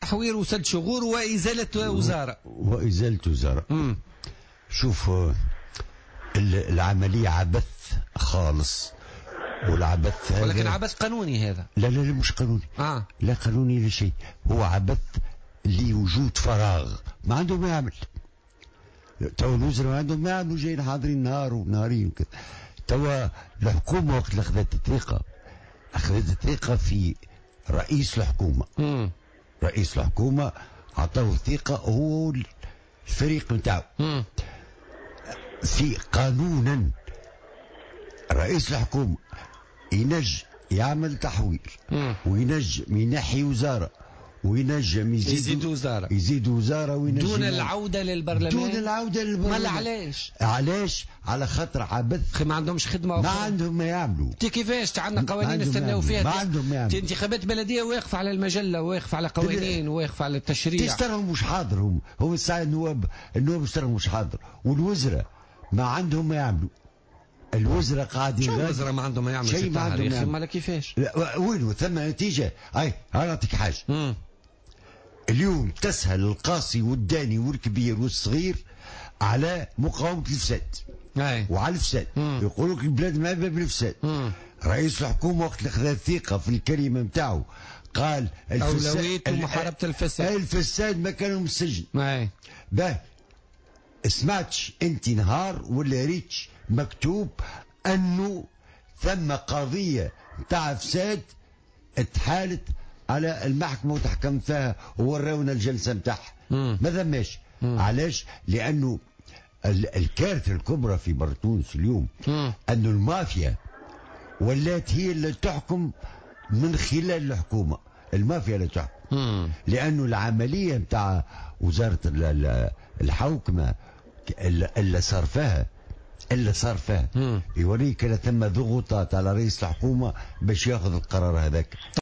تحوير وسد شغور وإزالة وزارة. وإزالة وزارة. شوف العملية عبث خالص، والعبث هذا ولكن عبث قانوني هذا. لا مش قانوني. لا قانوني لا شيء، هو عبث لوجود فراغ ما عنده ما يعمل. تو الوزراء ما عندهم ما يعملوا، جايين حاضرين نهار ونهارين وكذا. تو الحكومة وقت أخذت الثقة في رئيس الحكومة. رئيس الحكومة أعطاه الثقة، هو الفريق نتاعو. في قانونا رئيس الحكومة ينجم يعمل تحوير، وينجم ينحي وزارة، وينجم يزيد وزارة دون العودة للبرلمان. ما علاش؟ على خاطر عبث. ما عندهمش خدمة ما عندهم ما يعملوا. كيفاش عندنا قوانين نستناو فيها؟ ما عندهم ما يعملوا. انتخابات بلدية واقفة على المجلة، واقفة على قوانين، واقفة على التشريع. تشترهم مش حاضر. هم الساعة النواب اشترهم مش حاضر. والوزراء ما عندهم ما يعملوا. الوزراء قاعدين. الوزراء ما عندهم ما يعملوا شيء. ما عندهم ما يعملوا. كيفاش؟ وين ثم نتيجة؟ انا اعطيك حاجة. اليوم تسهل القاصي والداني والكبير والصغير على مقاومة الفساد. وعلى الفساد. يقولوا لك البلاد ما باب الفساد. رئيس الحكومة وقت اخذ الثقة في الكلمة نتاعو قال أولوية محاربة الفساد. الفساد ما كانوا من السجن. باه سمعتش انت نهار ولا ريتش مكتوب انه ثم قضية تاع فساد اتحالت على المحكمة وتحكم فيها ووراونا الجلسة متاعها؟ ما ثماش. علاش؟ لأنه الكارثة الكبرى في برتونس اليوم أن المافيا ولات هي اللي تحكم من خلال الحكومة. المافيا اللي تحكم. لأنه العملية متاع وزارة الحوكمة اللي صار فيها يوريك ثم ضغوطات على رئيس الحكومة باش ياخذ القرار هذاك.